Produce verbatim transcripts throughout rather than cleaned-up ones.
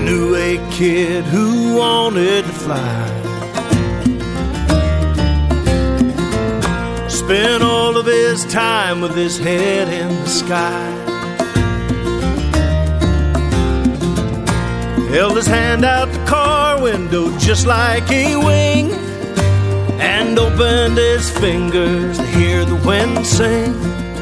knew a kid who wanted to fly. Spent all of his time with his head in the sky. Held his hand out the car window just like a wing, and opened his fingers to hear the wind sing.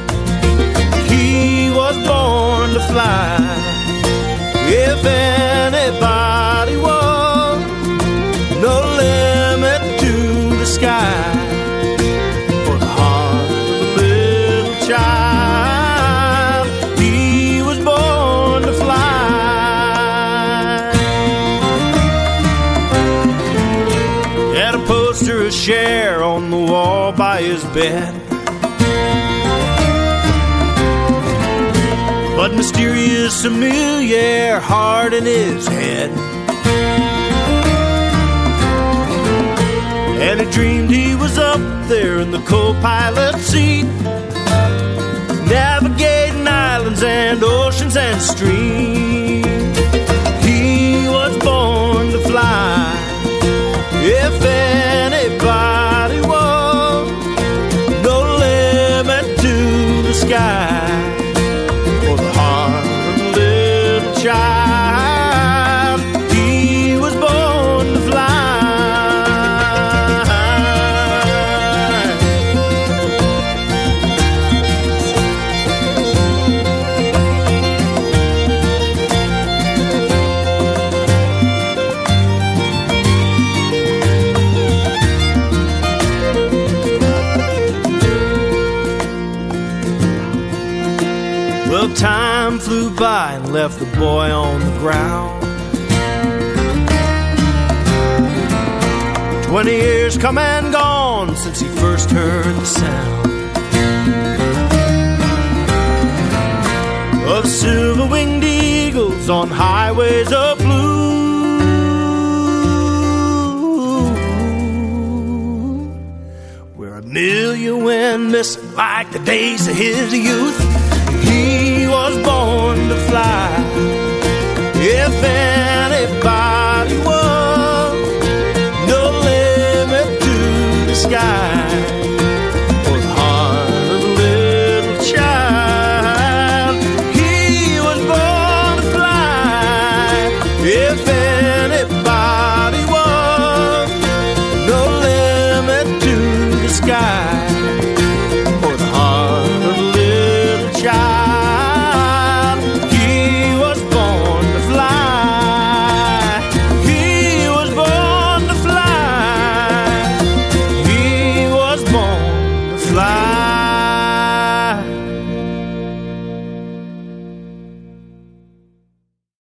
He was born to fly. If anybody was, no limit to the sky for the heart of a little child. He was born to fly. Had a poster of Cher on the wall by his bed, but mysterious, familiar heart in his head. And he dreamed he was up there in the co-pilot seat, navigating islands and oceans and streams. He was born to fly. If anybody was, no limit to the sky for the heart of a little child. He was born to fly. Well, time flew by and left the boy on the ground. Twenty years come and gone since he first heard the sound of silver-winged eagles on highways of blue, where a million went missing like the days of his youth. He was born to fly. If anybody was, no limit to the sky